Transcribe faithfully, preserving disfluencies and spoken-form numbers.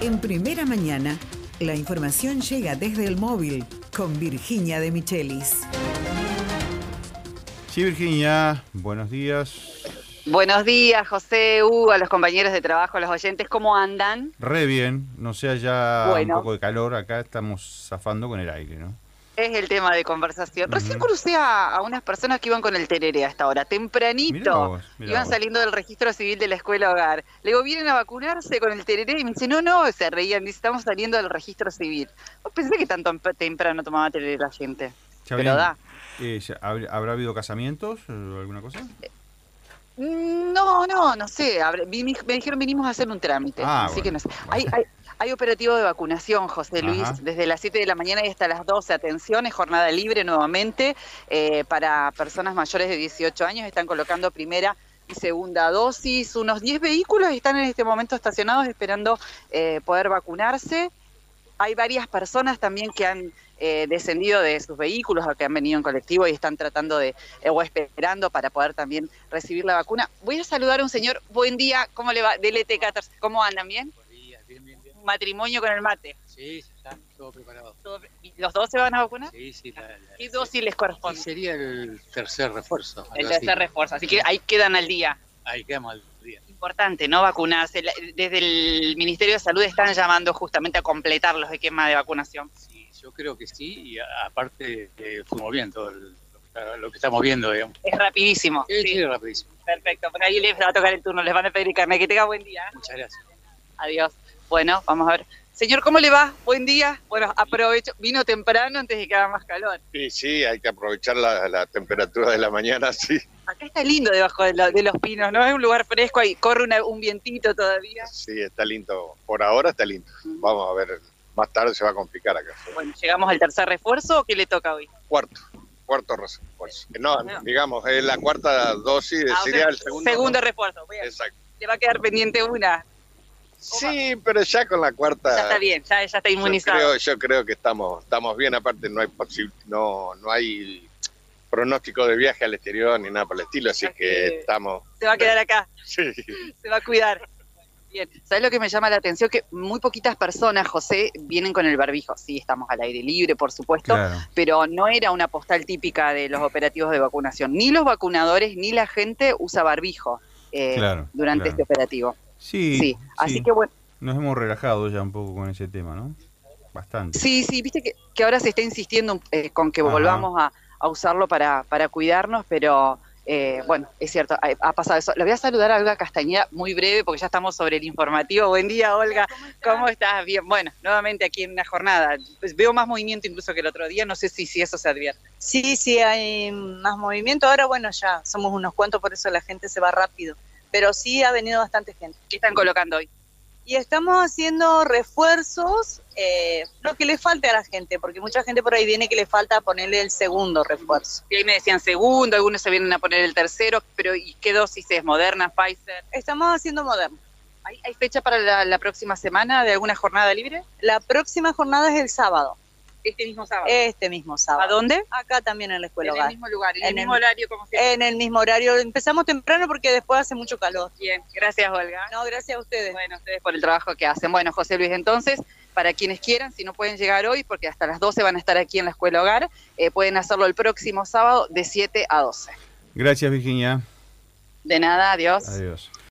En Primera Mañana, la información llega desde el móvil con Virginia de Michelis. Sí, Virginia, buenos días. Buenos días, José, Hugo, a los compañeros de trabajo, a los oyentes, ¿cómo andan? Re bien, no sé, ya Bueno. un poco de calor, acá estamos zafando con el aire, ¿no? Es el tema de conversación. Uh-huh. Recién crucé a, a unas personas que iban con el tereré a esta hora, tempranito. Mirá vos, mirá iban vos. saliendo del registro civil de la escuela hogar. Le digo, ¿vienen a vacunarse con el tereré? Y me dice, no, no, se reían, dice, estamos saliendo del registro civil. No pensé que tanto temprano tomaba tereré la gente. Ya Pero bien. da. Eh, ¿Habrá habido casamientos o alguna cosa? No, no, no sé. Me dijeron vinimos a hacer un trámite. Ah, así bueno, que no sé. bueno. Hay, hay, hay operativo de vacunación, José Luis, Ajá. desde las siete de la mañana y hasta las doce. Atención, es jornada libre nuevamente eh, para personas mayores de dieciocho años. Están colocando primera y segunda dosis. Unos diez vehículos están en este momento estacionados esperando eh, poder vacunarse. Hay varias personas también que han eh, descendido de sus vehículos o que han venido en colectivo y están tratando de, eh, o esperando para poder también recibir la vacuna. Voy a saludar a un señor. Buen día, ¿cómo le va? Del E T catorce. ¿Cómo andan? ¿Bien? Buenos días, bien, bien, bien. Un matrimonio con el mate. Sí, está todo preparado. ¿Todo- ¿Los dos se van a vacunar? Sí, sí. La, la, ¿Qué dosis les y corresponde? sería el tercer refuerzo. El algo así. tercer refuerzo, así que ahí quedan al día. Ahí quedamos al día. Importante, ¿no? Vacunarse. La- Desde el Ministerio de Salud están llamando justamente a completar los esquemas de vacunación. Sí, yo creo que sí, y a- aparte eh, fuimos bien todo el- lo, que está- lo que estamos viendo, digamos. Es rapidísimo. Sí, Sí, sí, rapidísimo. perfecto. Por ahí les va a tocar el turno, les van a pedir carne. Que tenga buen día. ¿eh? Muchas gracias. Adiós. Bueno, vamos a ver. Señor, ¿cómo le va? Buen día. Bueno, aprovecho. Vino temprano antes de que haga más calor. Sí, sí, hay que aprovechar la, la temperatura de la mañana, sí. Acá está lindo debajo de, lo- de los pinos, ¿no? Es un lugar fresco, ahí corre una- un vientito todavía. Sí, está lindo. Por ahora está lindo. Vamos a ver, más tarde se va a complicar acá. Bueno, ¿llegamos al tercer refuerzo o qué le toca hoy? Cuarto, cuarto refuerzo. No, Bueno. digamos, es la cuarta dosis, Ah, o sería sea, el segundo. segundo refuerzo. Bien. Exacto. Le va a quedar pendiente una. Sí, pero ya con la cuarta. Ya está bien, ya, ya está Yo inmunizado. creo, yo creo que estamos, estamos bien. Aparte, no hay posible, no, no hay pronóstico de viaje al exterior ni nada por el estilo, así Así que que- estamos. Se va a quedar acá. Sí. Se va a cuidar. Bien, ¿sabes lo que me llama la atención? Que muy poquitas personas, José, vienen con el barbijo. Sí, estamos al aire libre, por supuesto, Claro. pero no era una postal típica de los operativos de vacunación. Ni los vacunadores ni la gente usa barbijo eh, Claro, durante claro. este operativo. Sí, Sí, así sí. que bueno, Nos hemos relajado ya un poco con ese tema, ¿no? Bastante. sí, sí, viste que, que ahora se está insistiendo eh, con que Ajá. volvamos a, a usarlo para, para cuidarnos, pero eh, bueno, es cierto, ha, ha pasado eso. Le voy a saludar a Olga Castañeda muy breve porque ya estamos sobre el informativo. Buen día, Olga. ¿Cómo estás? ¿Cómo estás? Bien, bueno, nuevamente aquí en una jornada. Pues veo más movimiento incluso que el otro día, no sé si, si eso se advierte. Sí, sí, hay más movimiento. Ahora, bueno, ya somos unos cuantos, por eso la gente se va rápido. Pero sí ha venido bastante gente. ¿Qué están colocando hoy? Y estamos haciendo refuerzos, eh, lo que le falte a la gente, porque mucha gente por ahí viene que le falta ponerle el segundo refuerzo. Y ahí me decían segundo, algunos se vienen a poner el tercero, pero ¿y qué dosis es? ¿Moderna, Pfizer? Estamos haciendo moderno. ¿Hay, hay fecha para la, la próxima semana de alguna jornada libre? La próxima jornada es el sábado, Este mismo sábado. este mismo ¿A sábado. dónde? Acá también en la escuela En el hogar. mismo lugar, en, En el mismo el- horario como siempre. En el mismo horario. Empezamos temprano porque después hace mucho calor. Bien, gracias, Olga. No, gracias a ustedes. Bueno, ustedes por el trabajo que hacen. Bueno, José Luis, entonces, para quienes quieran, si no pueden llegar hoy, porque hasta las doce van a estar aquí en la Escuela Hogar, eh, pueden hacerlo el próximo sábado de siete a doce. Gracias, Virginia. De nada, adiós. Adiós.